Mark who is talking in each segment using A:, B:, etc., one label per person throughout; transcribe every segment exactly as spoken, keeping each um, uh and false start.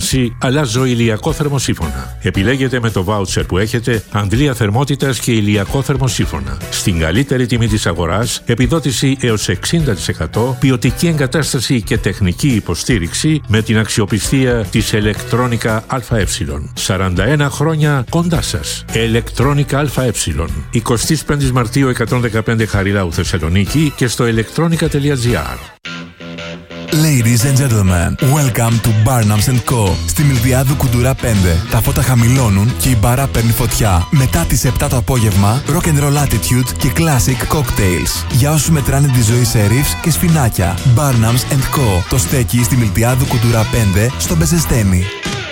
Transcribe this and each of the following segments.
A: θέρμανση, αλλάζω ηλιακό θερμοσύφωνα. Επιλέγετε με το βάουτσερ που έχετε αντλία θερμότητας και ηλιακό θερμοσύφωνα. Στην καλύτερη τιμή της αγοράς, επιδότηση έως εξήντα τοις εκατό, ποιοτική εγκατάσταση και τεχνική υποστήριξη με την αξιοπιστία της Electronica ΑΕ. σαράντα ένα χρόνια κοντά σας. Electronica ΑΕ. εικοστή πέμπτη Μαρτίου εκατόν δεκαπέντε Χαριλάου Θεσσαλονίκη και στο electronica τελεία gr.
B: Ladies and gentlemen, welcome to Barnums and Co. Στη Μιλτιάδου Κουντουρά πέντε. Τα φώτα χαμηλώνουν και η μπάρα παίρνει φωτιά. Μετά τις επτά το απόγευμα, rock and roll attitude και classic cocktails. Για όσους μετράνε τη ζωή σε ρίφς και σφινάκια. Barnums and Co. Το στέκει στη Μιλτιάδου Κουντουρά πέντε στο Μπεζεστένι.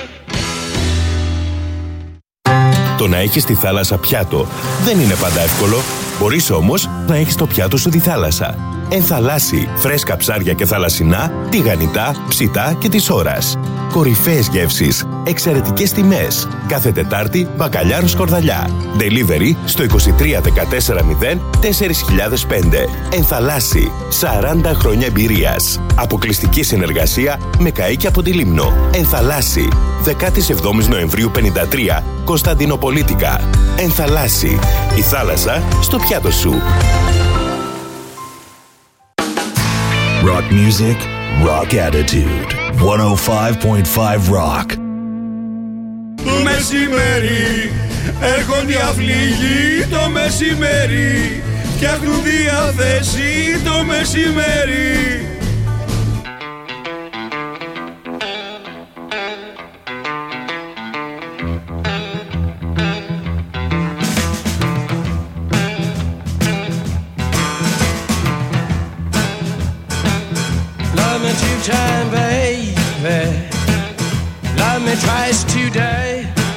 C: Το να έχεις τη θάλασσα πιάτο δεν είναι πάντα εύκολο. Μπορείς όμως να έχεις το πιάτο σου τη θάλασσα. Ενθαλάσσι, φρέσκα ψάρια και θαλασσινά, τηγανιτά, ψητά και της ώρας. Κορυφαίες γεύσεις, εξαιρετικές τιμές. Κάθε Τετάρτη, μπακαλιάρο σκορδαλιά. Delivery στο είκοσι τρία δεκατέσσερα μηδέν τέσσερα χιλιάδες πέντε. Ενθαλάσσι, σαράντα χρόνια εμπειρίας. Αποκλειστική συνεργασία με καΐκι από τη Λίμνο. Ενθαλάσσι, δεκαεπτά Νοεμβρίου πενήντα τρία, Κωνσταντινοπολίτικα. Ενθαλάσσι, η θάλασσα στο πιάτο σου.
D: Rock music, rock attitude. εκατόν πέντε κόμμα πέντε Rock.
E: Μεσημέρι, έρχονται οι αυλίγοι το μεσημέρι. Φτιάχνουν διάθεση το μεσημέρι.
F: Time, baby, love me twice today.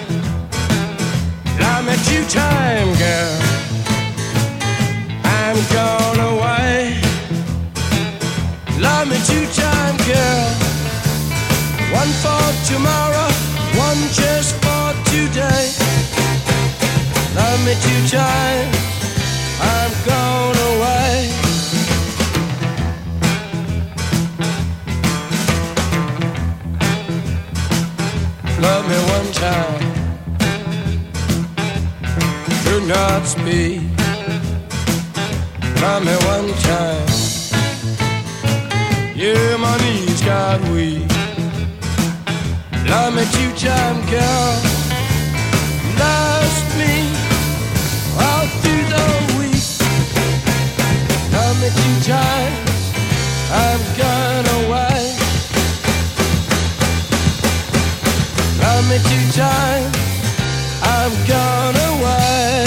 F: Love me two time, girl. I'm gone away. Love me two time, girl. One for tomorrow, one just for today. Love me two time, I'm gone away. Love me one time, do not speak. Love me one time, yeah, my knees got weak. Love me two time, girl. Lost me all through the week. Love me two times, I'm gone away. Love me two times, I'm gone away.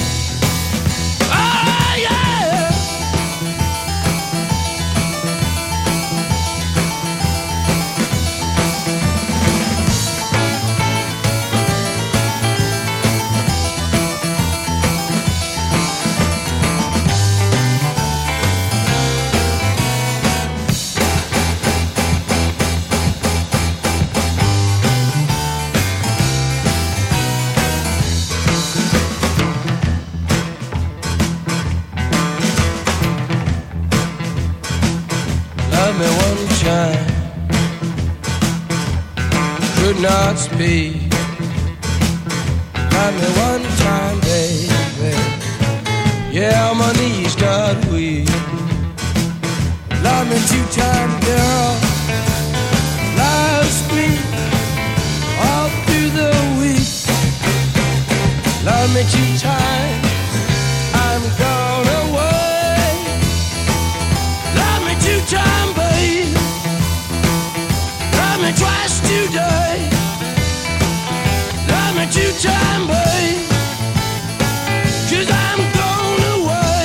F: Oh yeah. Could not speak. Love me one time, baby. Yeah, my knees got weak. Love me two time, girl. Lost me all through the week. Love me two times, I'm gone away. Love me two time, baby. Love me twice today. Love me two time, babe. 'Cause I'm gone away.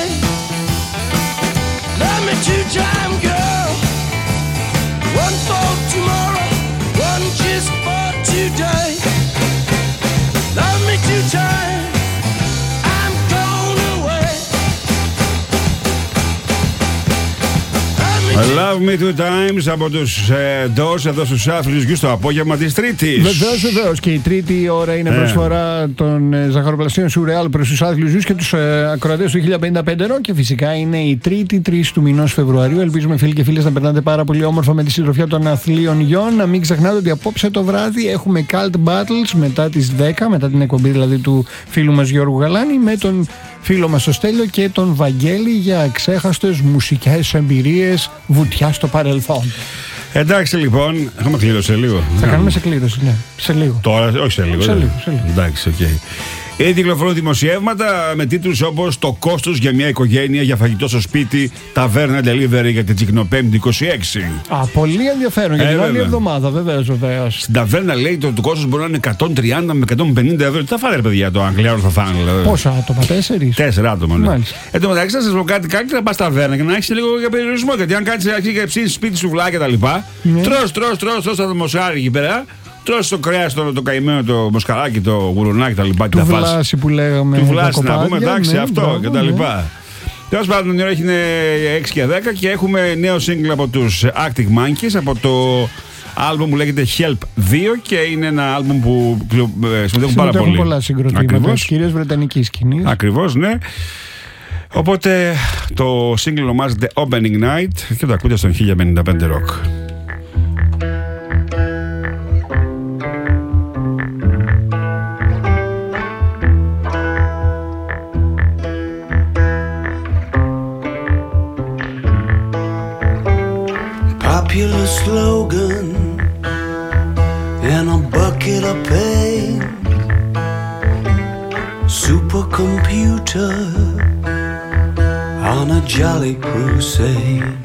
F: Love me two time, girl. One for tomorrow, one just for today. Love me two time, I'm gone away.
G: Love
E: Love Me Two Times από τους ε, Doors εδώ στους άθλους γιους το απόγευμα της Τρίτης.
G: Βεβαίως, βεβαίως. Και η τρίτη ώρα είναι ε. προσφορά των ε, ζαχαροπλαστείων Σουρεάλ προς τους άθλους γιους και τους ε, ακροατές του χίλια πενήντα πέντε ρο. Και φυσικά είναι η τρίτη, τρεις του μηνός Φεβρουαρίου. Ελπίζουμε φίλοι και φίλες να περνάτε πάρα πολύ όμορφα με τη συντροφιά των αθλίων γιών. Να μην ξεχνάτε ότι απόψε το βράδυ έχουμε Cult Battles μετά τις δέκα, μετά την εκπομπή δηλαδή του φίλου μας Γιώργου Γαλάνη, με τον φίλο μας το Στέλιο και τον Βαγγέλη για αξέχαστες μουσικές εμπειρίες βουτιά στο παρελθόν.
E: Εντάξει λοιπόν, έχουμε κλήρωση σε λίγο.
G: Θα κάνουμε σε κλήρωση, ναι. Σε λίγο.
E: Τώρα, όχι σε λίγο.
G: Σε
E: ναι.
G: λίγο, σε λίγο.
E: Εντάξει, οκ. Okay. Ήδη κυκλοφορούν δημοσιεύματα με τίτλους όπως «Το κόστος για μια οικογένεια για φαγητό στο σπίτι, ταβέρνα delivery για την Τσικνοπέμπτη είκοσι έξι».
G: Α, πολύ ενδιαφέρον για
E: ε,
G: την άλλη
E: βέβαια.
G: εβδομάδα, βεβαίως, βεβαίως.
E: Στην ταβέρνα λέει το, το κόστος μπορεί να είναι εκατόν τριάντα με εκατόν πενήντα ευρώ. Τι θα φάνε, ρε παιδιά, το Αγγλιάνο θα φάνε. Δηλαδή.
G: Πόσα άτομα, τέσσερις.
E: Τέσσερα άτομα, ναι.
G: Μάλιστα.
E: Εν τω μεταξύ, θα σας πω κάτι, κάτι να πας στα ταβέρνα και να έχεις λίγο για περιορισμό. Γιατί αν κάνεις αρχή και ψήσεις σπίτι σου βλάκια τα λοιπά,
G: ναι.
E: τρως, τρως, τρως, τρως τα μοσάρι εκεί πέρα. Τρως το κρέας, το, το καημένο, το μοσκαράκι, το γουρνάκι, τα λοιπά.
G: Του βλάση που λέγαμε.
E: Του βλάση να πούμε, εντάξει,
G: ναι,
E: αυτό
G: μπράβο,
E: και τα λοιπά. Ναι. Τέλος πάντων, η ώρα έχει έξι και δέκα και έχουμε νέο single από τους Arctic Monkeys, από το άλμπουμ που λέγεται Help δύο και είναι ένα άλμπουμ που συμμετέχουν πάρα πολύ.
G: πολλά συγκροτήματα, κυρίως βρετανική σκηνή.
E: Ακριβώς, ναι. Οπότε το single ονομάζεται Opening Night και το ακούτε στον χίλια πενήντα πέντε Rock.
F: Popular slogan and a bucket of pain. Supercomputer on a jolly crusade.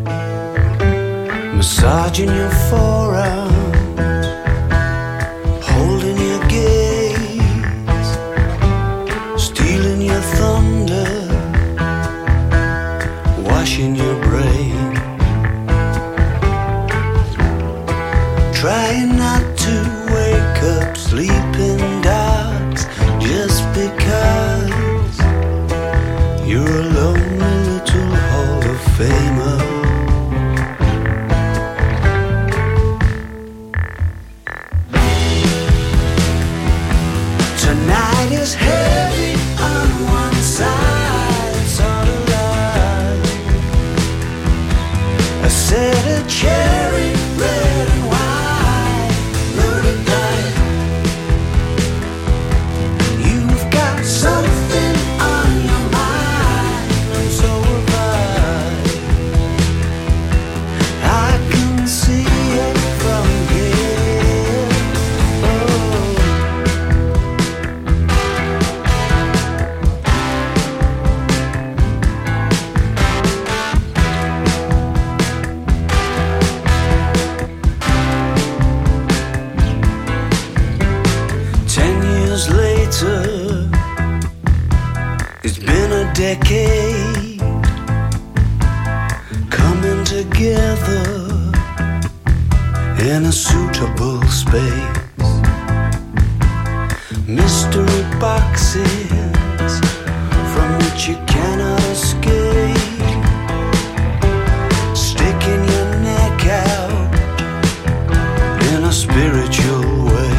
F: Massaging your forearms, holding your gaze, stealing your thunder, washing your brain. Trying not to wake up sleeping dogs just because you're a lonely little Hall of Famer. Tonight is heavy on one side, it's all alive. I said a cherry red and white. Decade coming together in a suitable space. Mystery boxes from which you cannot escape. Sticking your neck out in a spiritual way.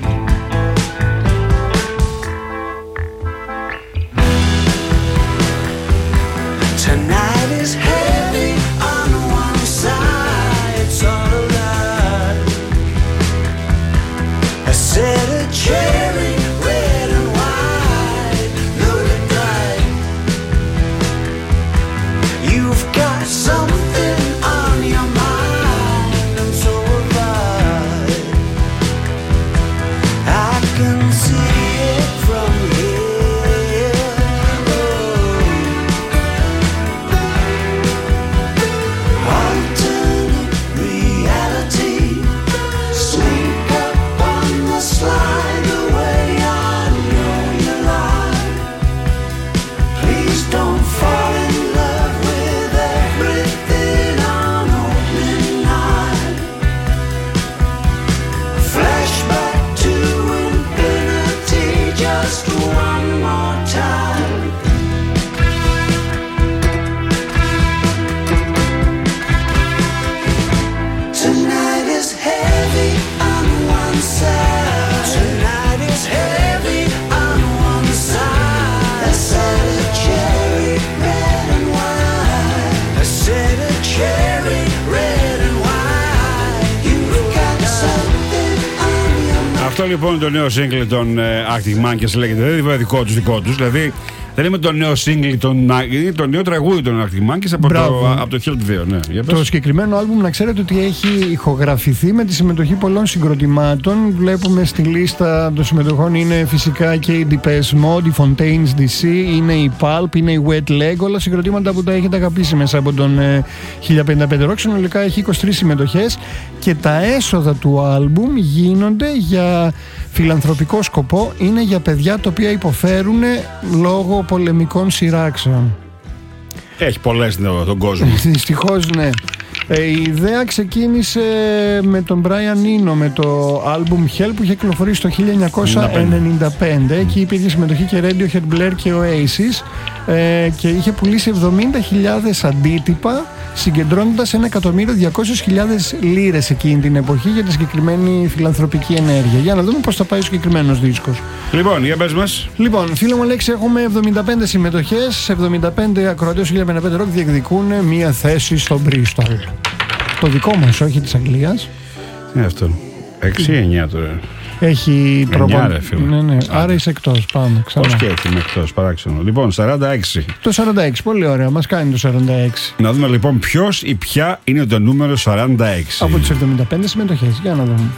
F: Tonight is heavy on one side, it's all alive. I said a cherry red and white, loaded right. You've got something on your mind, and so have I. I can see it from here. Alternate reality, sneak up on the slide the way I know you lie. Please don't fall in love with everything on opening night. Flashback to infinity.
E: Αυτό λοιπόν το νέο single των Arctic Monkeys λέγεται. Δεν είναι δικό τους, δικό τους. Δηλαδή δεν είναι το νέο single, των, είναι το νέο τραγούδι των Arctic Monkeys από το, από το Help δύο. Ναι. Για
G: το συγκεκριμένο άλμπουμ, να ξέρετε ότι έχει ηχογραφηθεί με τη συμμετοχή πολλών συγκροτημάτων. Βλέπουμε στη λίστα των συμμετοχών είναι φυσικά και η Depeche Mode, η Fontaines ντι σι, είναι η Pulp, είναι η Wet Leg. Όλα συγκροτήματα που τα έχετε αγαπήσει μέσα από τον ε, χίλια πενήντα πέντε Rock. Συνολικά έχει είκοσι τρεις συμμετοχές και τα έσοδα του άλμπουμ γίνονται για φιλανθρωπικό σκοπό. Είναι για παιδιά τα οποία υποφέρουν λόγω πολεμικών σειράξεων.
E: Έχει πολλές τον κόσμο.
G: Δυστυχώς ναι. Ε, η ιδέα ξεκίνησε με τον Brian Eno με το album Help που είχε κυκλοφορήσει το χίλια εννιακόσια ενενήντα πέντε. Εκεί υπήρχε συμμετοχή και Radiohead, Blur και Oasis ε, και είχε πουλήσει εβδομήντα χιλιάδες αντίτυπα, συγκεντρώνοντας ένα εκατομμύριο διακόσιες χιλιάδες λίρες εκείνη την εποχή για τη συγκεκριμένη φιλανθρωπική ενέργεια. Για να δούμε πώς θα πάει ο συγκεκριμένος δίσκος.
E: Λοιπόν, για πες μας.
G: Λοιπόν, φίλε μου Αλέξη, έχουμε εβδομήντα πέντε συμμετοχές. εβδομήντα πέντε ακροατές του χίλια πενήντα πέντε Rock διεκδικούν μία θέση στο Bristol. Το δικό μας, όχι της Αγγλίας.
E: Ναι, αυτό. έξι εννιά τώρα.
G: Έχει τρόπο.
E: Ναι,
G: ναι. Άρα είσαι εκτός. Πάμε ξανά.
E: Πώς και έχει με εκτός, παράξενο. Λοιπόν, σαράντα έξι.
G: Το σαράντα έξι, πολύ ωραία. Μας κάνει το σαράντα έξι.
E: Να δούμε λοιπόν ποιος ή ποια είναι το νούμερο σαράντα έξι.
G: Από τις εβδομήντα πέντε συμμετοχές. Για να δούμε.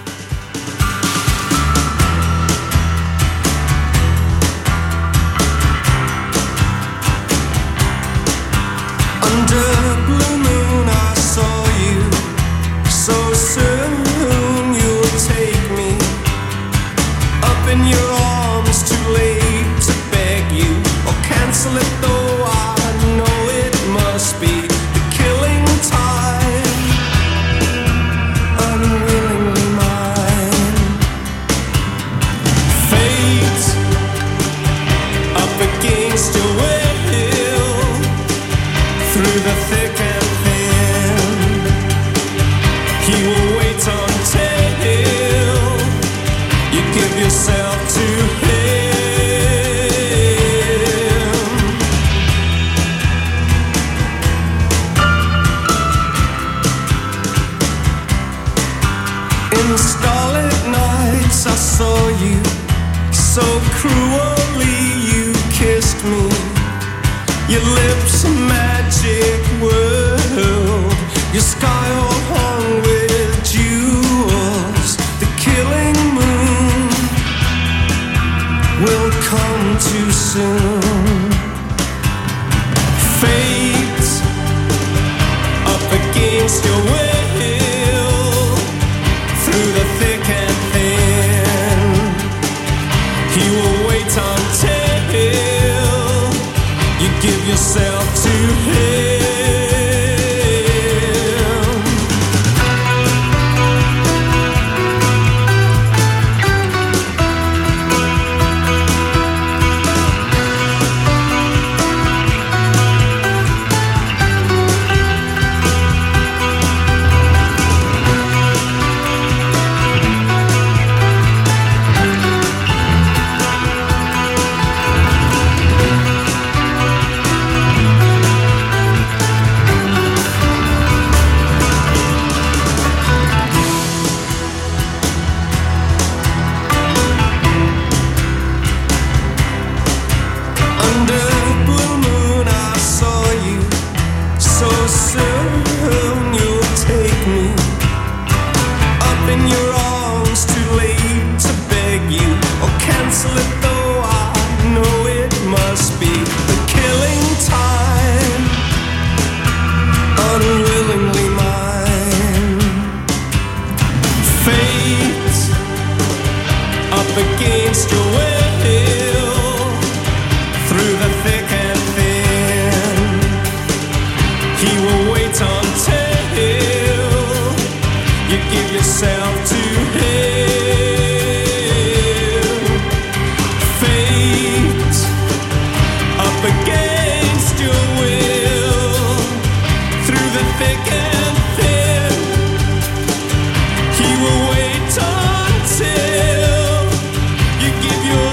H: He will wait until you give your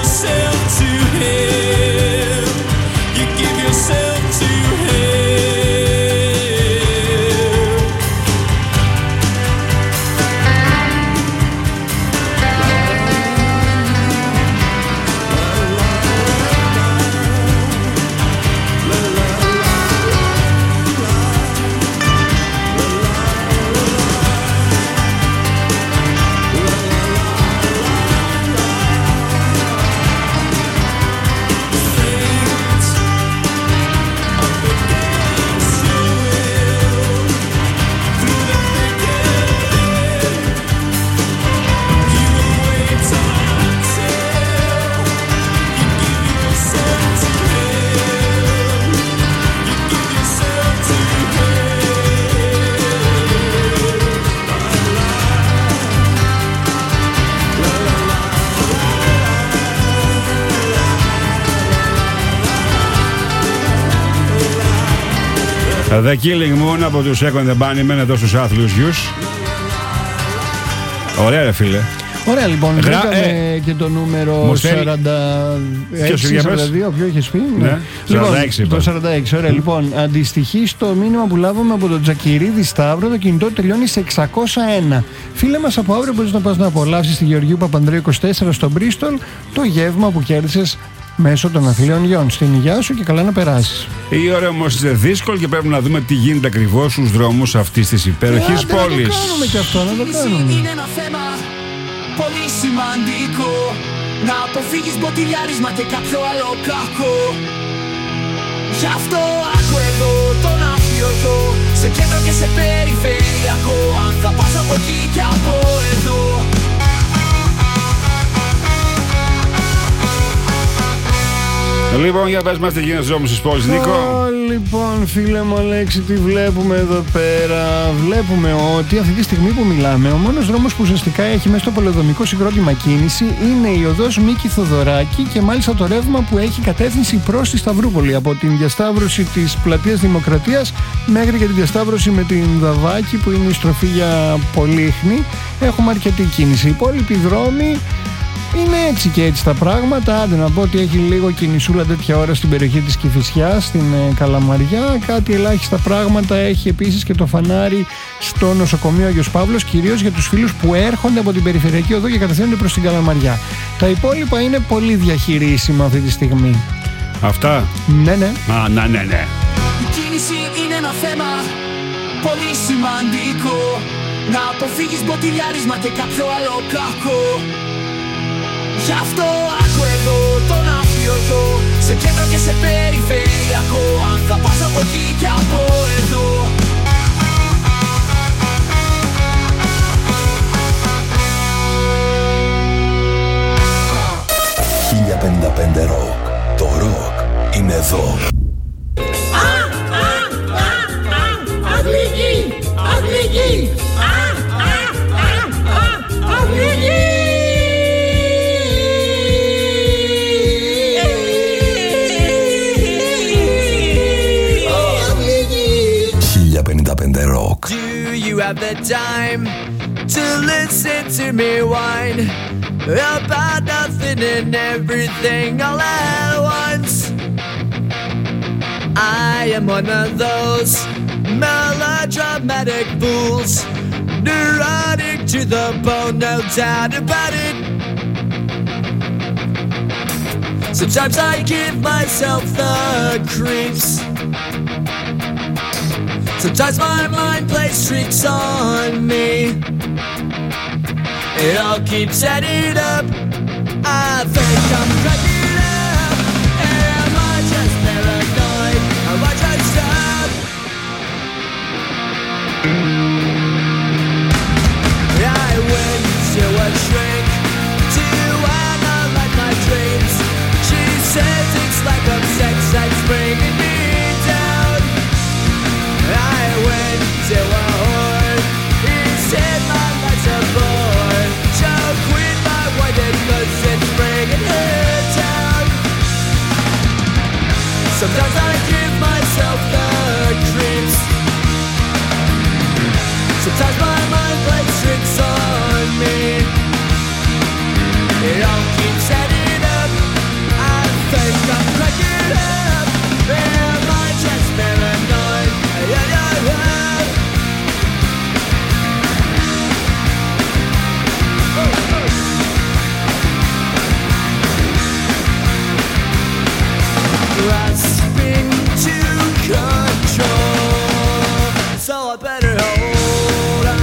E: The Killing Moon από τους Echo and the Bunnymen εδώ στους άθλιους γιους. Ωραία ρε φίλε.
G: Ωραία λοιπόν,
E: Γρα...
G: βρήκαμε ε... και το νούμερο σαράντα έξι σαράντα δύο, ποιο είχες πει?
E: Ναι,
G: λοιπόν,
E: σαράντα έξι,
G: το σαράντα έξι, ωραία. Λοιπόν, αντιστοιχεί στο μήνυμα που λάβαμε από τον Τζακυρίδη Σταύρο, το κινητό τελειώνει σε εξακόσια ένα. Φίλε μας, από αύριο μπορείς να πας να απολαύσεις στη Γεωργίου Παπανδρέου είκοσι τέσσερα στο Μπρίστολ το γεύμα που κέρδισες μέσω των αθλίων γιών. Στην υγειά σου και καλά να περάσεις.
E: Η ώρα όμως είναι δύσκολη και πρέπει να δούμε τι γίνεται ακριβώς στους δρόμους αυτής της υπέροχης πόλης.
G: Να το κάνουμε και αυτό, να το κάνουμε.
H: Είναι ένα θέμα πολύ σημαντικό, να αποφύγεις μποτιλιάρισμα και κάποιο άλλο κακό. Γι' αυτό άκου εδώ τον αφιωτό, σε κέντρο και σε περιφερειακό, αν θα πας από εκεί και από εδώ.
E: Λοιπόν, για πες μας τι γίνεται στους δρόμους της πόλης, Νίκο.
G: Oh, λοιπόν, φίλε μου Αλέξη, τι βλέπουμε εδώ πέρα? Βλέπουμε ότι αυτή τη στιγμή που μιλάμε, ο μόνος δρόμος που ουσιαστικά έχει μέσα στο πολεοδομικό συγκρότημα κίνηση είναι η οδός Μίκη Θοδωράκη και μάλιστα το ρεύμα που έχει κατεύθυνση προς τη Σταυρούπολη. Από την διασταύρωση της Πλατείας Δημοκρατίας μέχρι και τη διασταύρωση με την Δαβάκη που είναι η στροφή για Πολύχνη, έχουμε αρκετή κίνηση. Οι υπόλοιποι δρόμοι είναι έτσι και έτσι τα πράγματα. Άντε να πω ότι έχει λίγο κινησούλα τέτοια ώρα στην περιοχή της Κηφισιάς, στην ε, Καλαμαριά. Κάτι ελάχιστα πράγματα έχει επίσης και το φανάρι στο νοσοκομείο Άγιος Παύλος, κυρίως για τους φίλους που έρχονται από την περιφερειακή οδό και κατευθύνονται προς την Καλαμαριά. Τα υπόλοιπα είναι πολύ διαχειρίσιμα αυτή τη στιγμή.
E: Αυτά.
G: Ναι, ναι.
E: Α, ναι, ναι, ναι.
H: Η κίνηση είναι ένα θέμα πολύ σημαντικό, να αποφύγεις μποτιλιάρισμα και κάποιο άλλο κακό. Γι' αυτό άκου εδώ τον αφιωτό, σε κέντρο και σε περιφερειακό, αν θα πας από εκεί και από εδώ.
D: χίλια πενήντα πέντε Rock. Το rock είναι εδώ.
H: Αγλική! Αγλική! Αγλική!
D: χίλια πενήντα πέντε Rock.
H: Do you have the time to listen to me whine about nothing and everything all at once? I am one of those melodramatic fools, neurotic to the bone, no doubt about it. Sometimes I give myself the creeps. Sometimes my mind plays tricks on me. It all keeps adding up. I think I'm cracking up. Am I just paranoid? Am I just up? I went to a shrink to analyze my dreams. She says it's like a sex that's bringing me down. I went to a whore. He said my life's a bore. So quit my white cause it's bringing her down. Sometimes I give myself the creeps. Sometimes my mind plays tricks on me. It all keeps adding up. I think I'm cracking up. Am I just paranoid? Yeah, yeah, yeah. Grasping to control, so I better hold on.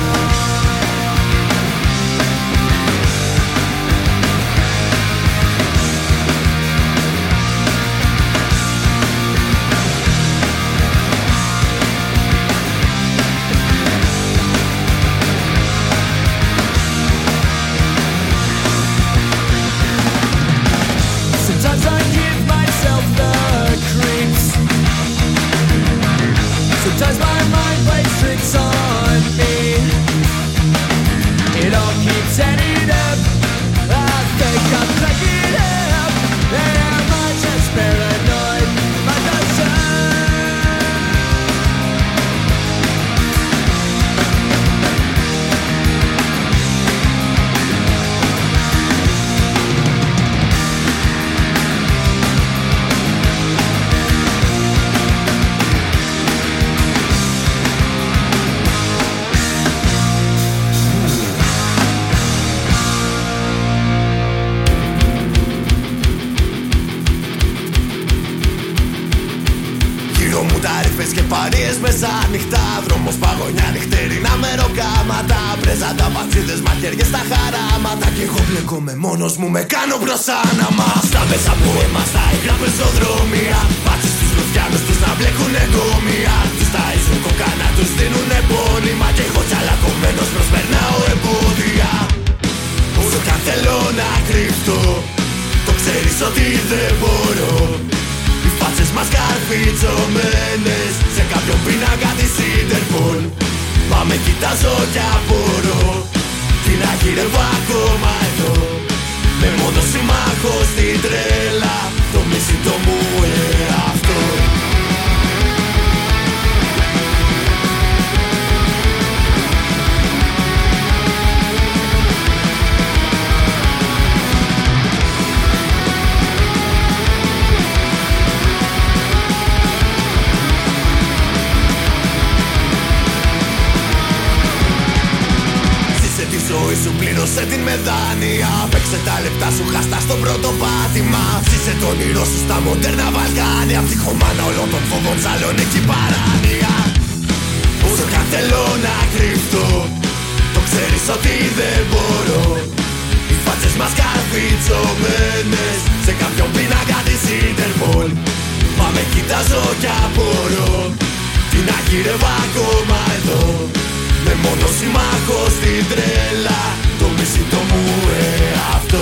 H: Sometimes I give myself the creeps. Sometimes my mind plays tricks on me. It all keeps adding up. I think I'm cracking up. Am I just paranoid? Am I just up?
I: Καφές και παρείες μεσάνυχτα. Δρόμος παγωνιά νυχτερινά μεροκάματα. Πρέζαντα πατσίδες μαχαιριές στα χαράματα. Κι εγώ μπλεκόμαι μόνος μου, με κάνω μπροσάναμα. Στα μέσα που έμαστα υγρά πεζοδρόμια. Πάτσες τους ρουφιάνους τους να μπλέκουνε γκόμια. Τους ταΐζουν κοκάνα, τους δίνουνε πόνιμα. Κι εγώ τσαλακωμένος προσπερνάω εμπόδια. Όσο κι αν θέλω να κρυφτώ, το ξέρεις ότι δεν μπορώ. Οι φάτσες μας καρφιτσωμένες σε κάποιον πίνακα της Ιντερπολ. Μα με κοιτάζω κι απορώ, τι να γυρεύω ακόμα εδώ. Με μόνο σύμμαχο στην τρέλα, το μισητό μου εαυτό. Σου πλήρωσε την μεδάνια. Παίξε τα λεπτά σου χαστά στο πρώτο πάτημα. Ζήσε το όνειρό σου στα μοντέρνα Βαλκάνια. Ψυχομάνα όλων των φόβων Σαλονίκη παράνοια. Όσο κι αν θέλω να κρυφτώ, το ξέρεις ότι δεν μπορώ. Οι φάτσες μας καρφιτσωμένες σε κάποιον πίνακα της Ιντερπολ. Μα με κοιτάζω κι απορώ, τι να γυρεύω ακόμα εδώ. Με μόνο σύμμαχο στην τρέλα, το μισητό μου εαυτό.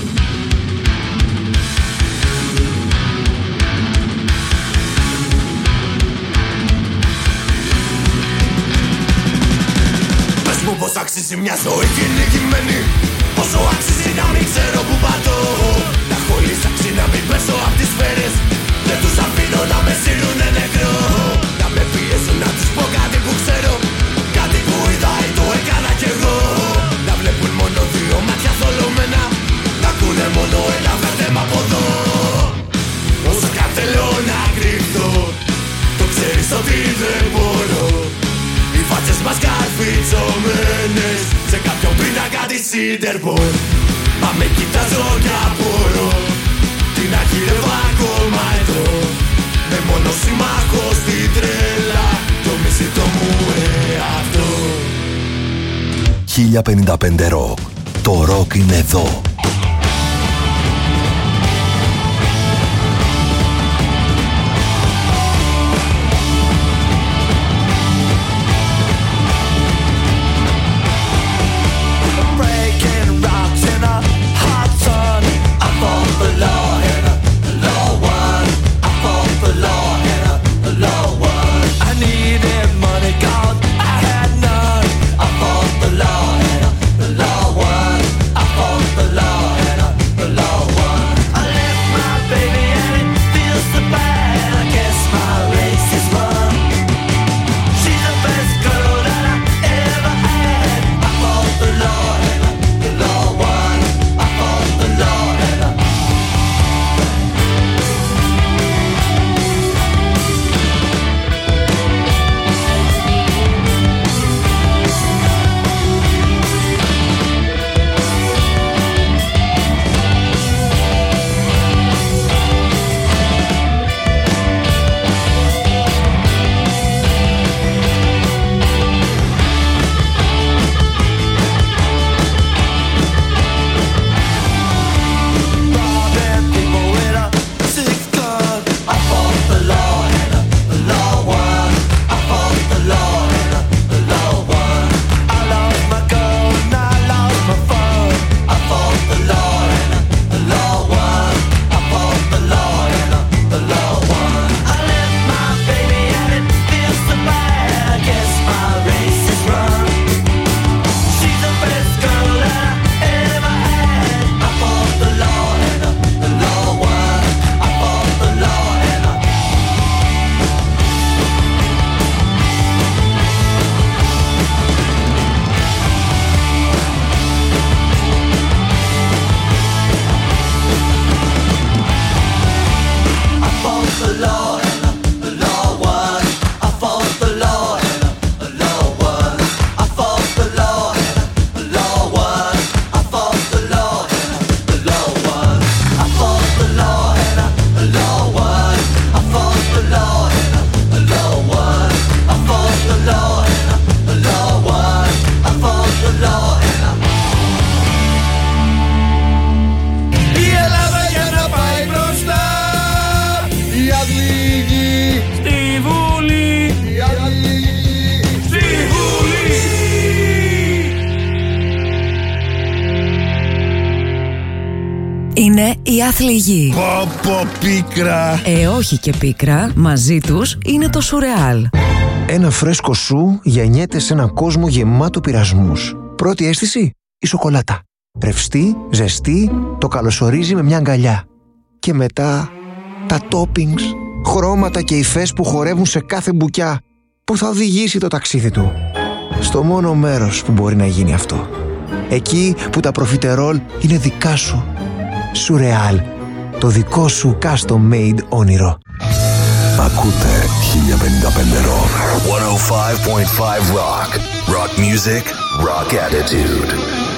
I: Πες μου πως αξίζει μια ζωή κυνηγημένη. Πόσο αξίζει να μην ξέρω που πατώ. Να χωλείς αξίζει να μην πέσω απ' τις σφαίρες. Δεν τους αφήνω να με σύνουνε νεκρό. Να με πιέσουν να τους πω κάτι που ξέρω. Κάτι που είδα ή το έκανα κι εγώ. Να βλέπουν μόνο δύο μάτια θολωμένα. Να ακούνε μόνο ένα βέρτεμα από εδώ. Όσο κι αν θέλω να κρυφτώ, το ξέρεις ότι δεν μπορώ. Οι φάτσες μας καρφιτσωμένες σε κάποιον πίνακα της Ιντερπολ. Μα με κοιτάζω κι απορώ, τι να γυρεύω ακόμα εδώ. Με μόνο σύμμαχο στην τρέλα, το μισητό μου εαυτό.
D: χίλια πενήντα πέντε Rock. Το ροκ είναι εδώ.
H: The law
J: είναι η άθλη γη.
I: Πω πω πίκρα.
J: Ε, όχι και πίκρα, μαζί τους είναι το σουρεάλ.
K: Ένα φρέσκο σου γεννιέται σε έναν κόσμο γεμάτο πειρασμούς. Πρώτη αίσθηση, η σοκολάτα. Ρευστή, ζεστή, το καλωσορίζει με μια αγκαλιά. Και μετά, τα toppings, χρώματα και υφές που χορεύουν σε κάθε μπουκιά, που θα οδηγήσει το ταξίδι του στο μόνο μέρος που μπορεί να γίνει αυτό. Εκεί που τα προφιτερόλ είναι δικά σου. Σουρεάλ, το δικό σου custom made όνειρο.
D: Ακούτε χίλια πενήντα πέντε Rock. εκατόν πέντε κόμμα πέντε Rock. Rock music, rock attitude.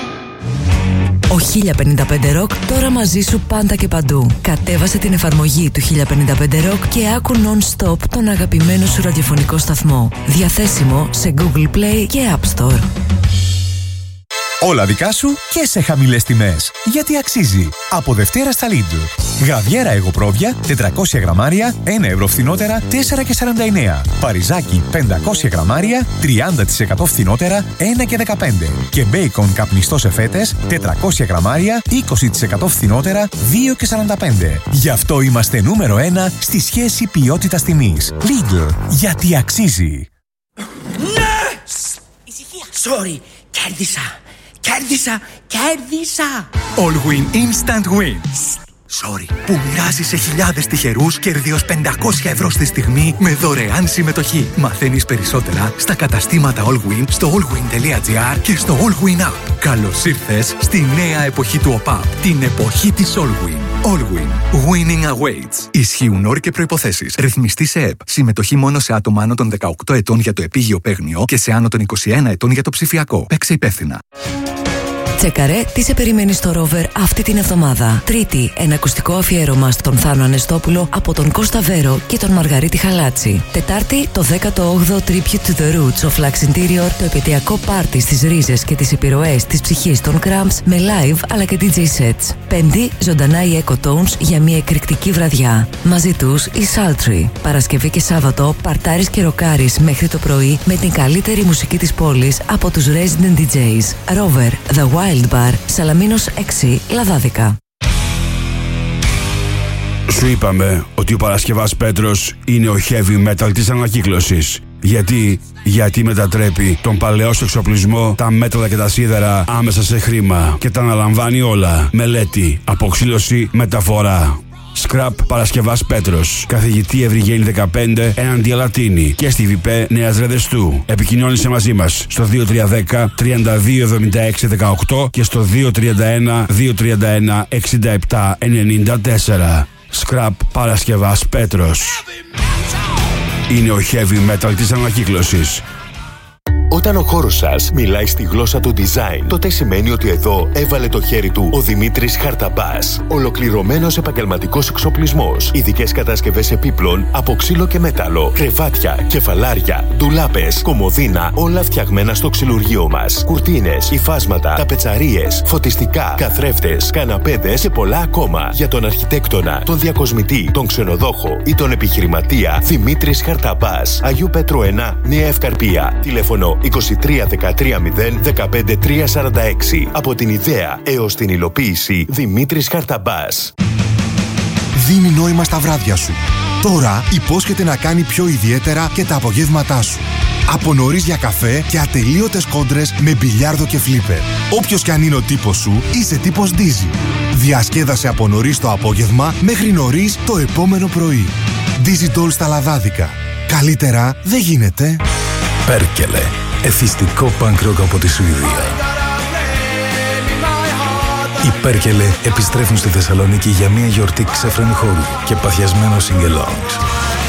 J: Ο χίλια πενήντα πέντε Rock τώρα μαζί σου πάντα και παντού. Κατέβασε την εφαρμογή του χίλια πενήντα πέντε Rock και άκου non-stop τον αγαπημένο σου ραδιοφωνικό σταθμό. Διαθέσιμο σε Google Play και App Store.
L: Όλα δικά σου και σε χαμηλές τιμές. Γιατί αξίζει. Από Δευτέρα στα Lidl. Γραβιέρα εγωπρόβια τετρακόσια γραμμάρια, ένα ευρώ φθηνότερα, τέσσερα και σαράντα εννέα. Παριζάκι πεντακόσια γραμμάρια, τριάντα τοις εκατό φθηνότερα, ένα και δεκαπέντε. Και μπέικον καπνιστό σε φέτες, τετρακόσια γραμμάρια, είκοσι τοις εκατό φθηνότερα, δύο και σαράντα πέντε. Γι' αυτό είμαστε νούμερο ένα στη σχέση ποιότητας τιμής. Lidl. Γιατί αξίζει.
M: Ναι! Ησυχία. Sorry. Κέρδισα. Κέρδισα! Κέρδισα!
N: Allwyn Instant Win.
M: Sorry.
N: Που μοιράζει σε χιλιάδες τυχερούς κέρδη ως πεντακόσια ευρώ στη στιγμή με δωρεάν συμμετοχή. Μαθαίνεις περισσότερα στα καταστήματα Allwyn, στο allwyn τελεία gr και στο Allwyn App. Καλώς ήρθες στη νέα εποχή του ΟΠΑΠ. Την εποχή της Allwyn. Allwyn. Winning awaits. Ισχύουν όροι και προϋποθέσεις. Ρυθμιστή σε ΕΠ. Συμμετοχή μόνο σε άτομα άνω των δεκαοκτώ ετών για το επίγειο παίγνιο και σε άνω των είκοσι ένα ετών για το ψηφιακό. Παίξε υπεύθυνα.
J: Τσεκαρέ τι σε περιμένει στο Rover αυτή την εβδομάδα. Τρίτη, ένα ακουστικό αφιέρωμα στον Θάνο Ανεστόπουλο από τον Κώστα Βέρο και τον Μαργαρίτη Χαλάτσι. Τετάρτη, το δέκατο όγδοο Tribute to the Roots of Lux Interior, το επαιτειακό πάρτι στις ρίζες και τις επιρροές της ψυχής των Cramps με live αλλά και ντι τζέι sets. Πέμπτη, ζωντανά οι Ecotones για μια εκρηκτική βραδιά. Μαζί τους η Sultry. Παρασκευή και Σάββατο, παρτάρεις και ροκάρεις μέχρι το πρωί με την καλύτερη μουσική της πόλης από τους Resident ντι τζέις. Rover, The Wild Bar, Σαλαμίνος έξι, Λαδάδικα.
E: Σου είπαμε ότι ο Παρασκευάς Πέτρος είναι ο heavy metal της ανακύκλωσης. Γιατί, γιατί μετατρέπει τον παλαιό σου εξοπλισμό, τα μέταλλα και τα σίδερα άμεσα σε χρήμα και τα αναλαμβάνει όλα. Μελέτη, αποξήλωση, μεταφορά. Scrap Παρασκευάς Πέτρος. Καθηγητή Ευρυγένη δεκαπέντε, Εναντία Λατίνη. Και στη ΒΙΠΕ Νέας Ρεδεστού. Επικοινώνησε μαζί μας στο δύο τρία ένα μηδέν, τριάντα δύο εβδομήντα έξι δεκαοκτώ και στο δύο τρία ένα, δύο τρία ένα, εξήντα επτά ενενήντα τέσσερα. Scrap Παρασκευάς Πέτρος. Είναι ο heavy metal της ανακύκλωσης.
C: Όταν ο χώρος σας μιλάει στη γλώσσα του design, τότε σημαίνει ότι εδώ έβαλε το χέρι του ο Δημήτρης Χαρταμπάς. Ολοκληρωμένος επαγγελματικός εξοπλισμός, ειδικές κατασκευές επίπλων από ξύλο και μέταλλο, κρεβάτια, κεφαλάρια, ντουλάπες, κομοδίνα, όλα φτιαγμένα στο ξυλουργείο μας. Κουρτίνες, υφάσματα, ταπετσαρίες, φωτιστικά, καθρέφτες, καναπέδες και πολλά ακόμα. Για τον αρχιτέκτονα, τον διακοσμητή, τον ξενοδόχο ή τον επιχειρηματία, Δημήτρης Χαρταμπάς. Αγίου Πέτρου ένα, Νέα Ευκαρπία. Τηλέφωνο είκοσι τρία δεκατρία μηδέν δεκαπέντε τρία σαράντα έξι. Από την ιδέα έως την υλοποίηση, Δημήτρης Χαρταμπάς.
O: Δίνει νόημα στα βράδια σου. Τώρα υπόσχεται να κάνει πιο ιδιαίτερα και τα απογεύματά σου. Από νωρίς για καφέ και ατελείωτες κόντρες με μπιλιάρδο και φλίπερ. Όποιος κι αν είναι ο τύπος σου, είσαι τύπος Dizzy. Διασκέδασε από νωρίς το απόγευμα μέχρι νωρίς το επόμενο πρωί. Dizzy Doll στα Λαδάδικα. Καλύτερα δεν γίνεται.
B: Πέρκελε. Εθιστικό punk rock από τη Σουηδία. Οι Πέρκελε επιστρέφουν στη Θεσσαλονίκη για μια γιορτή ξέφρενη χώρου και παθιασμένο sing-alongs.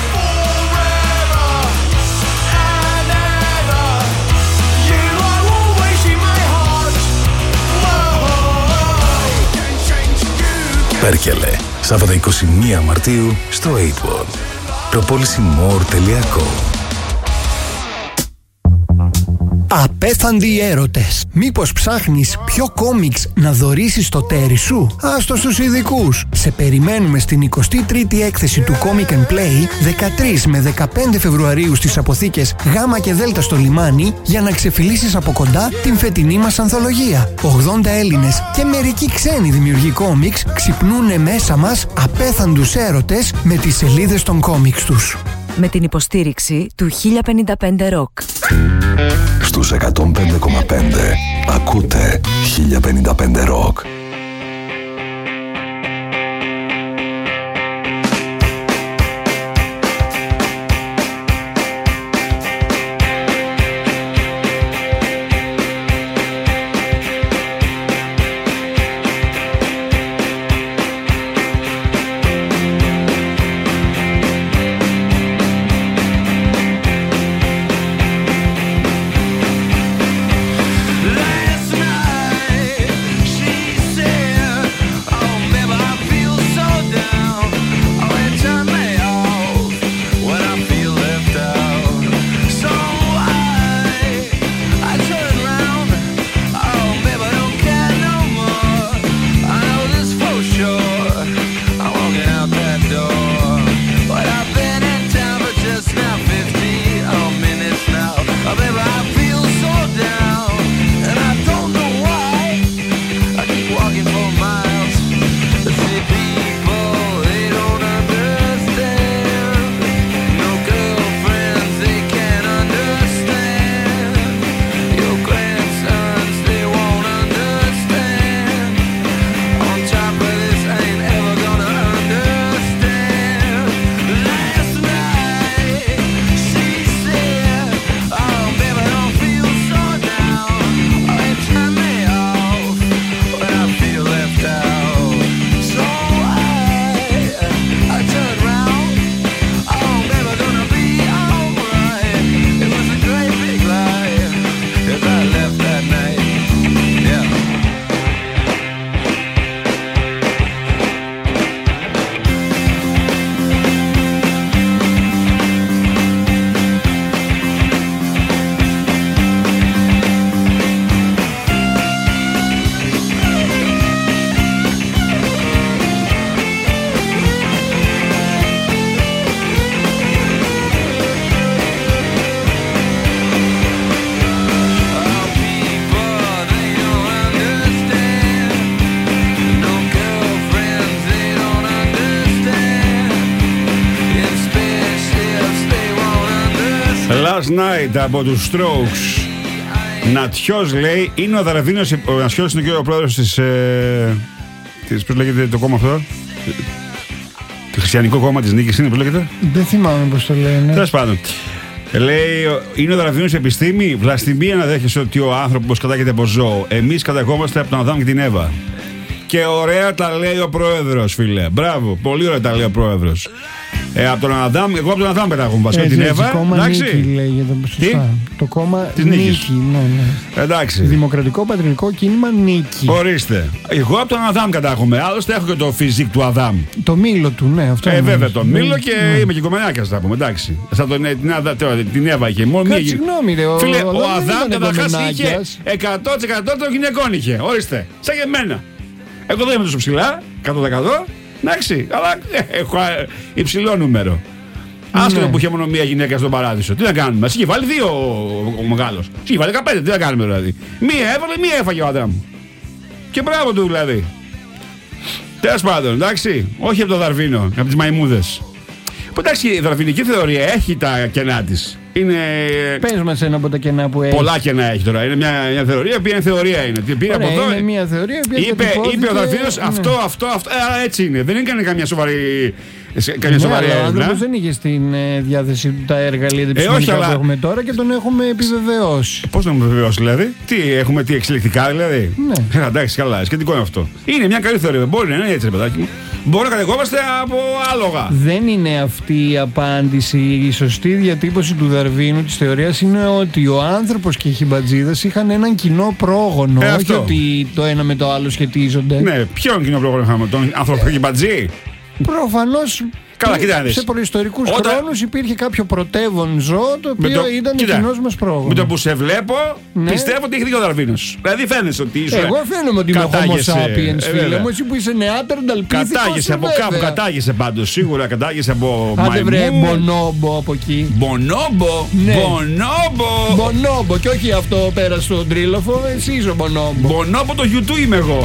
B: Πέρκελε, Σάββατο είκοσι μία Μαρτίου στο έιτ βολ. προπόληση more τελεία com.
G: Απέθαντοι έρωτες. Μήπως ψάχνεις ποιο κόμιξ να δωρήσεις στο τέρι σου? Άστο στους ειδικούς. Σε περιμένουμε στην εικοστή τρίτη έκθεση του Comic and Play δεκατρείς με δεκαπέντε Φεβρουαρίου στις αποθήκες Γ και Δ στο λιμάνι για να ξεφυλίσεις από κοντά την φετινή μας ανθολογία. ογδόντα Έλληνες και μερικοί ξένοι δημιουργοί κόμιξ ξυπνούνε μέσα μας απέθαντους έρωτες με τις σελίδες των κόμιξ τους.
J: Με την υποστήριξη του χίλια πενήντα πέντε Rock.
D: Στους εκατόν πέντε κόμμα πέντε ακούτε χίλια πενήντα πέντε Rock.
E: Last Night από τους Strokes. Νατιός λέει, είναι ο Δαραβίνος. Ο Νατιός είναι και ο πρόεδρος της, ε, της πώς λέγεται το κόμμα αυτό, το Χριστιανικό Κόμμα της Νίκης είναι, πώς λέγεται.
G: Δεν θυμάμαι πώς το λένε.
E: Τέλος πάντων. Λέει, είναι ο Δαραβίνος επιστήμη. Βλαστημία να δέχεσαι ότι ο άνθρωπος κατάγεται από ζώο. Εμείς καταγόμαστε από τον Αδάμ και την Εύα. Και ωραία τα λέει ο πρόεδρος, φίλε. Μπράβο, πολύ ωραία τα λέει ο πρόεδρος. Ε, από τον Αδάμ, εγώ από τον Αδάμ πετάγομαι βασικά την Εύα.
G: Το κόμμα Νίκη λέγεται. Σωστά. Το κόμμα
E: της
G: Νίκη.
E: Νίκης.
G: Ναι, ναι.
E: Εντάξει.
G: Δημοκρατικό Πατριωτικό Κίνημα Νίκη.
E: Ορίστε. Εγώ από τον Αδάμ κατάγομαι. Άλλωστε έχω και το φυσικ του Αδάμ.
G: Το μήλο του, ναι, αυτό.
E: Ε, βέβαια, το μήλο και ναι. Είμαι και κομμενάκια, θα πούμε. Εντάξει. Σαν τον, την, την Εύα είχε. Μόνο
G: Κάτσε, συγγνώμη, ρε.
E: Φίλε, ο,
G: ο,
E: ο Αδάμ καταρχάς είχε εκατό τοις εκατό των γυναικών είχε. Ορίστε. Σαν και εμένα. Εγώ δεν είμαι τόσο ψηλά, εκατό τοις εκατό. Εντάξει, αλλά έχω υψηλό νούμερο. Άσχετο ναι. Που είχε μόνο μία γυναίκα στον παράδεισο. Τι να κάνουμε, εσύ είχε βάλει δύο ο μεγάλος. Εσύ είχε βάλει δεκαπέντε, τι να κάνουμε δηλαδή. Μία έβαλε, μία έφαγε ο Αδάμ. Και μπράβο του δηλαδή. Τέλος πάντων, εντάξει, όχι από το Δαρβίνο, από τις μαϊμούδες. Που εντάξει, η δαρβινική θεωρία έχει τα κενά της. Είναι...
G: Πες μας ένα από τα κενά που έχει.
E: Πολλά κενά έχει τώρα. Είναι μια, μια θεωρία που είναι θεωρία. Είναι. Πήρε
G: Ωραία,
E: από εδώ,
G: είναι μια θεωρία που
E: είπε, είπε ο Δαρβίνος ναι. αυτό, αυτό, αυτό. Ε, έτσι είναι. Δεν έκανε καμιά σοβαρή. Καμιά
G: ναι,
E: σοβαρή
G: αλλά ο άνθρωπος δεν είχε στην ε, διάθεση του τα εργαλεία επιστημονικά ε, αλλά... που έχουμε τώρα και τον έχουμε επιβεβαιώσει.
E: Πώς τον έχουμε επιβεβαιώσει δηλαδή, τι έχουμε, τι εξελικτικά δηλαδή.
G: Ναι.
E: Ε, εντάξει, καλά, σχετικό είναι αυτό. Είναι μια καλή θεωρία. Μπορεί να είναι έτσι, ρε παιδάκι μου. Μπορεί να κατεχόμαστε από άλογα.
G: Δεν είναι αυτή η απάντηση. Η σωστή διατύπωση του Δαρβίνου της θεωρίας είναι ότι ο άνθρωπος και οι χιμπατζίδες είχαν έναν κοινό πρόγονο. Ε, όχι ότι το ένα με το άλλο σχετίζονται.
E: Ναι, ποιον κοινό πρόγονο είχαμε, τον άνθρωπο χιμπατζή.
G: Προφανώς
E: Καλά, κοιτάξτε.
G: Σε προϊστορικούς
E: Όταν...
G: χρόνους υπήρχε κάποιο πρωτεύον ζώο το οποίο
E: το...
G: ήταν
E: Κοίτα,
G: κοινός μας πρόγραμμα.
E: Με το που σε βλέπω,
G: ναι.
E: πιστεύω ότι έχει δίκιο ο Δαρβίνος. Δηλαδή φαίνεσαι ότι είσαι.
G: Εγώ φαίνομαι ότι είμαι homo sapiens, φίλε μου. Εσύ που είσαι νεάτερνταλ πίθηκος.
E: Κατάγεσαι από κάπου, κατάγεσαι πάντως. Σίγουρα κατάγεσαι από μαϊμού.
G: Άντε βρε, μπονόμπο από εκεί.
E: Μπονόμπο,
G: ναι.
E: Μπονόμπο.
G: Μπονόμπο, και όχι αυτό πέρα στον τρίλοφο, εσύ είσαι ο Μπονόμπο.
E: Μπονόμπο το YouTube είμαι εγώ.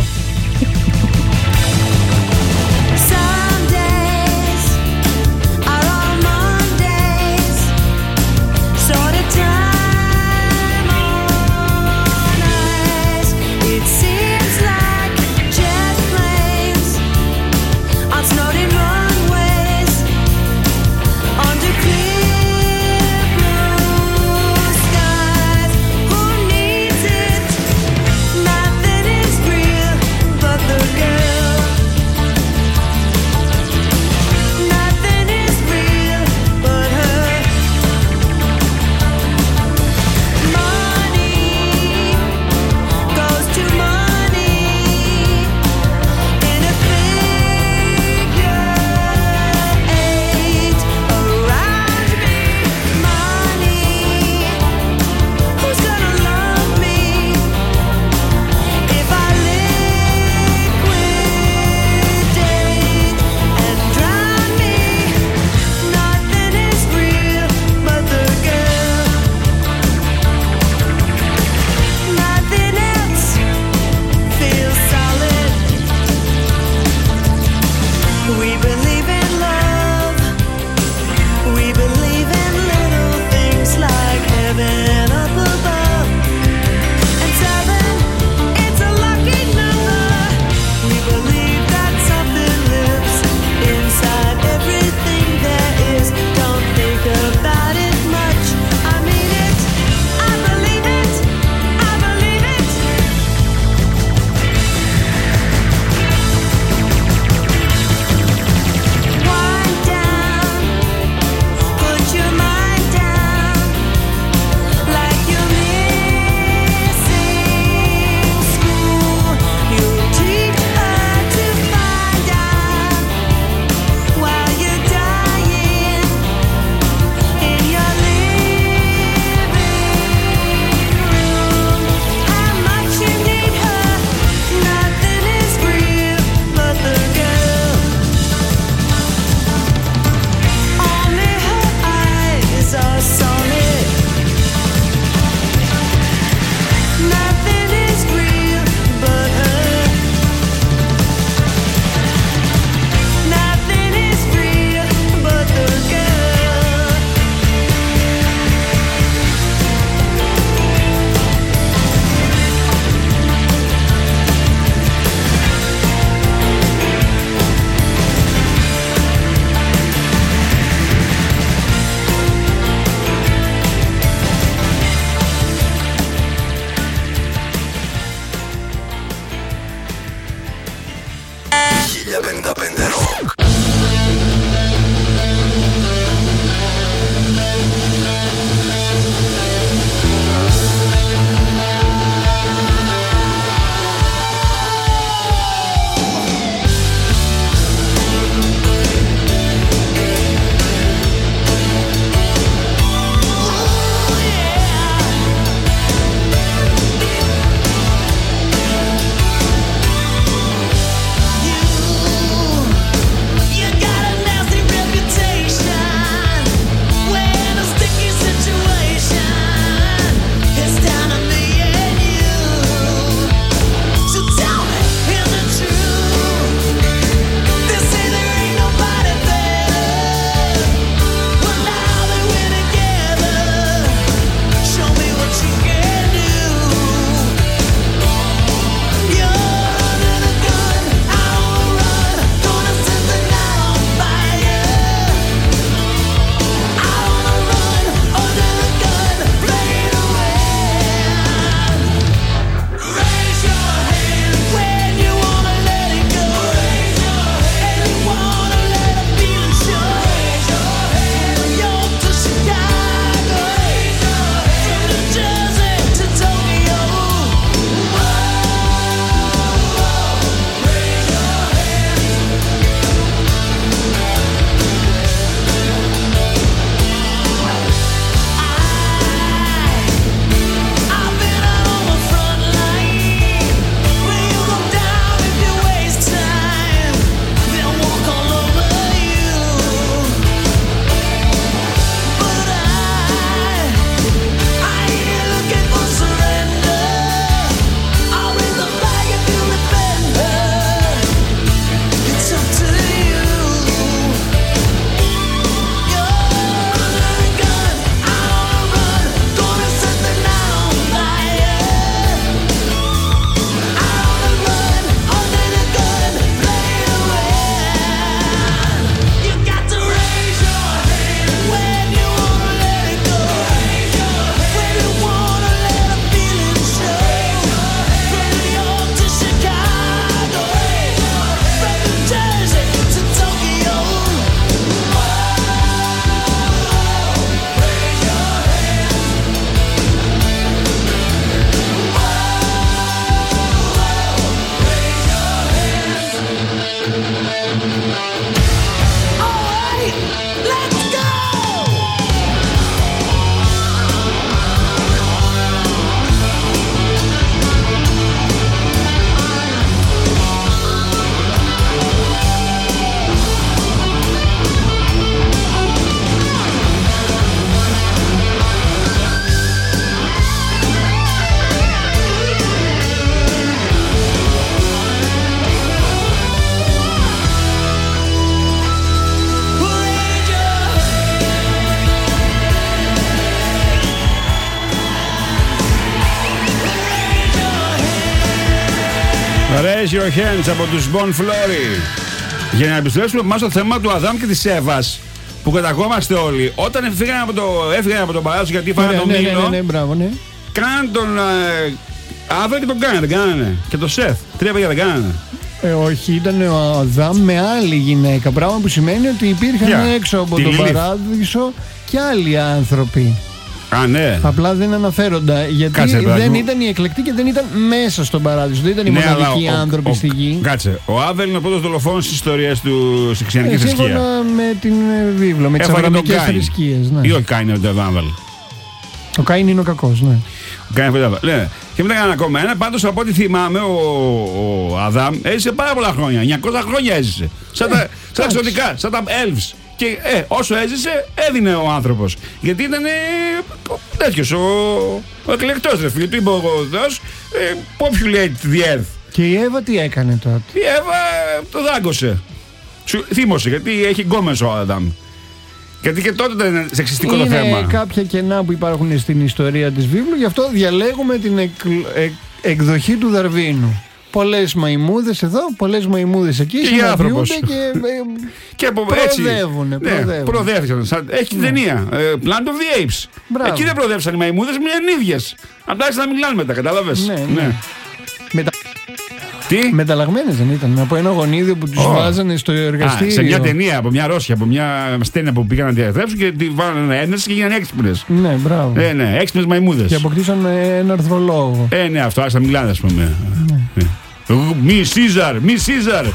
E: Raise your hands από τους Bon Flory. Για να επιστρέψουμε μας στο θέμα του Αδάμ και της Εύας, που καταγόμαστε όλοι. Όταν έφυγαν από το, έφυγαν από τον παράδεισο γιατί φάγανε
G: ναι,
E: τον
G: ναι,
E: ήλιο,
G: ναι, ναι, μπράβο, ναι.
E: κάναν τον ε, Άβελ και τον κάνανε, δεν κάνανε. Και τον Σεθ. Τρία παιδιά δεν κάνανε.
G: Ε, όχι, ήταν ο Αδάμ με άλλη γυναίκα. Πράγμα που σημαίνει ότι υπήρχαν
E: Yeah.
G: έξω από
E: Τη
G: τον
E: Λιλίθ.
G: παράδεισο και άλλοι άνθρωποι.
E: Α, ναι.
G: Απλά δεν αναφέρονταν. Γιατί
E: Κάτσε,
G: δεν
E: παιδάκι μου.
G: ήταν οι εκλεκτοί και δεν ήταν μέσα στον παράδεισο. Δεν ήταν οι
E: Ναι,
G: μοναδικοί
E: αλλά ο-
G: άνθρωποι
E: ο-
G: στη γη.
E: Κάτσε. Ο Άβελ είναι ο πρώτος δολοφόνος της ιστορίας του στη χριστιανική
G: Ε,
E: θρησκεία.
G: σύμφωνα με την ε, βίβλο, με τις
E: Έφαγε τον
G: αβραμικές
E: Κάιν.
G: θρησκείες. Ναι.
E: Ή ο Κάιν είναι ο Άβελ.
G: Ο Κάιν είναι ο κακός, ναι.
E: Κάνει αυτό το ναι. Και μετά έκανα ακόμα ένα. Πάντως από ό,τι θυμάμαι, ο, ο Αδάμ έζησε πάρα πολλά χρόνια. εννιακόσια χρόνια έζησε. Σαν τα, σαν τα εξωτικά, σαν τα elves. Και ε, όσο έζησε, έδινε ο άνθρωπος. Γιατί ήταν ε, τέτοιος ο, ο εκλεκτός, ρε φίλε. Του είπε ο Θεός, ε, populate the earth.
G: Και η Εύα τι έκανε τότε?
E: Η Εύα ε, το δάγκωσε. Σου θύμωσε, γιατί έχει γκόμενος ο Αδάμ. Γιατί και τότε ήταν σεξιστικό το θέμα.
G: Είναι κάποια κενά που υπάρχουν στην ιστορία της βίβλου, γι' αυτό διαλέγουμε την εκ, εκ, εκδοχή του Δαρβίνου. Πολλές μαϊμούδες εδώ, πολλές μαϊμούδες εκεί,
E: Και
G: συναντιούνται
E: άνθρωπος.
G: και, ε,
E: Και από
G: προοδεύουν.
E: έτσι.
G: προοδεύουν.
E: Ναι, προοδεύτηκαν. Σαν- Έχει την
G: Ναι.
E: ταινία. ε, Planet of the Apes.
G: Μπράβο.
E: Εκεί δεν προοδεύσαν οι μαϊμούδες, μιλάνε ίδιες. Απλά να μιλάνε μετά, κατάλαβες.
G: Ναι, ναι. Μετα...
E: Τι?
G: Μεταλλαγμένες δεν ήταν? Από ένα γονίδιο που τους
E: Oh.
G: βάζανε στο
E: Α,
G: εργαστήριο.
E: σε μια ταινία από μια Ρώσια, από μια στένια που πήγαν να διαθέσουν και τη βάλανε ένταση και γίνανε έξυπνες.
G: Ναι, μπράβο.
E: Ε, ναι, έξυπνες μαϊμούδες.
G: Και αποκτήσαν ε, ένα αρθρολόγο.
E: Ε, ναι, αυτό, άστα μιλάνε, ας πούμε. Ναι. Μη Σίζαρ, μη Σίζαρ.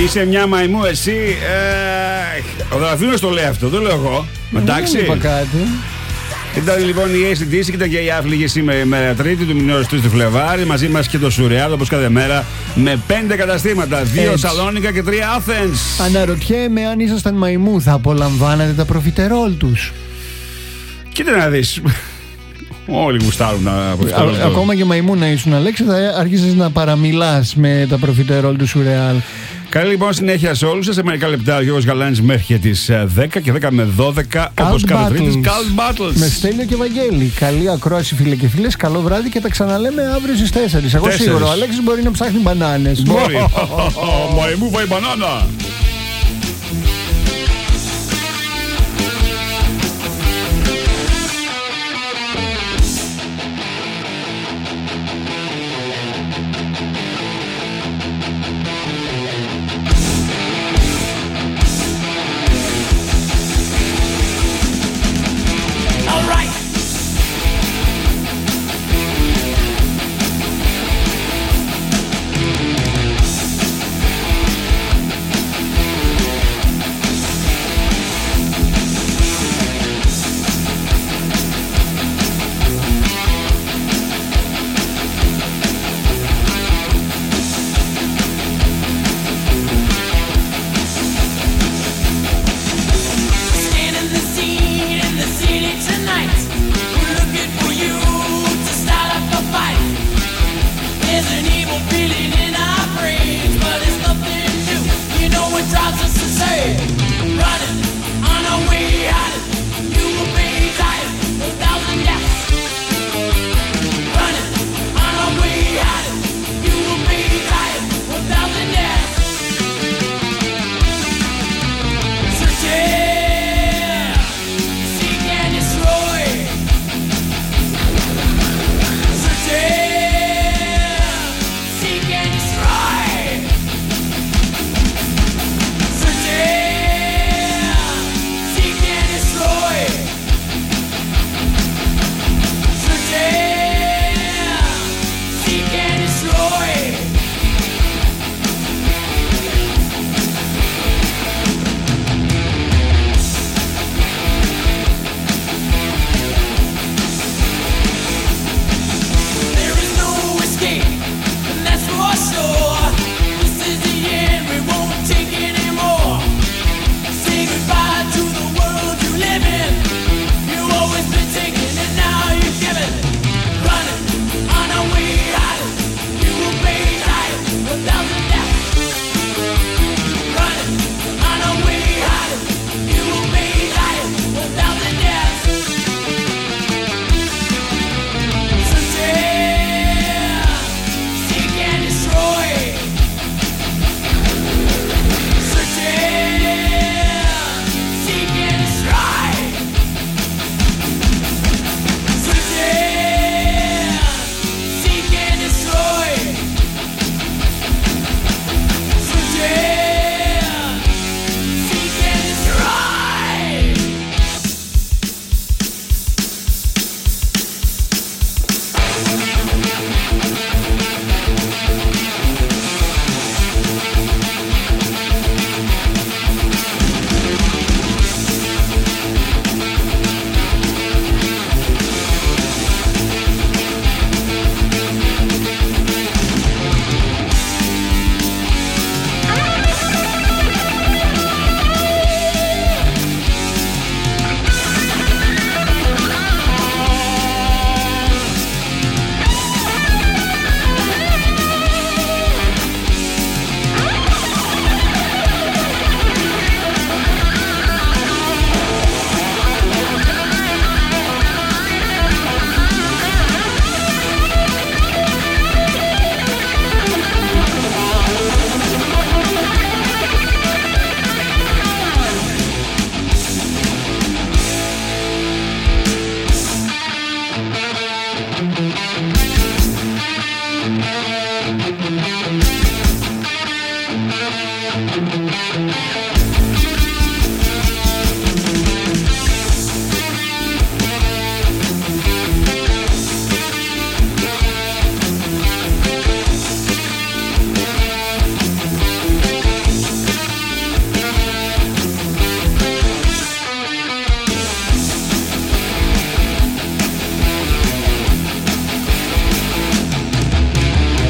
E: Είσαι μια μαϊμού, εσύ. Ε, ο Δραφίνος το λέει αυτό, δεν λέω εγώ. Εντάξει.
G: Δεν είπα κάτι.
E: Ήταν λοιπόν η έι σι ντι σι, ήταν και η άφληγη σήμερα μέρα Τρίτη του μηνός του Φλεβάρι. Μαζί μας και το Σουρεάλ, όπως κάθε μέρα, με πέντε καταστήματα. Δύο Σαλόνικα και τρία Άθενς.
G: Αναρωτιέμαι αν ήσασταν μαϊμού, θα απολαμβάνατε τα προφιτερόλ τους.
E: Κοίτα να δεις. Όλοι γουστάρουν να προφιτερόλ.
G: Ακόμα και μαϊμού να ήσουν, Αλέξη, θα άρχισες να παραμιλάς με τα προφιτερόλ του Σουρεάλ.
E: Καλή λοιπόν συνέχεια σε όλους σας. Σε μερικά λεπτά ο Γιώργος Γαλάνης μέχρι τις δέκα και δέκα με δώδεκα, όπως κάθε Τρίτης, Cult Battles.
G: Με Στέλιο και Βαγγέλη. Καλή ακρόαση, φίλε και φίλες. Καλό βράδυ και τα ξαναλέμε αύριο στις τέσσερις. Εγώ σίγουρα ο Αλέξης μπορεί να ψάχνει μπανάνες.
E: Μπορεί. Μαϊμού φάει μπανάνα.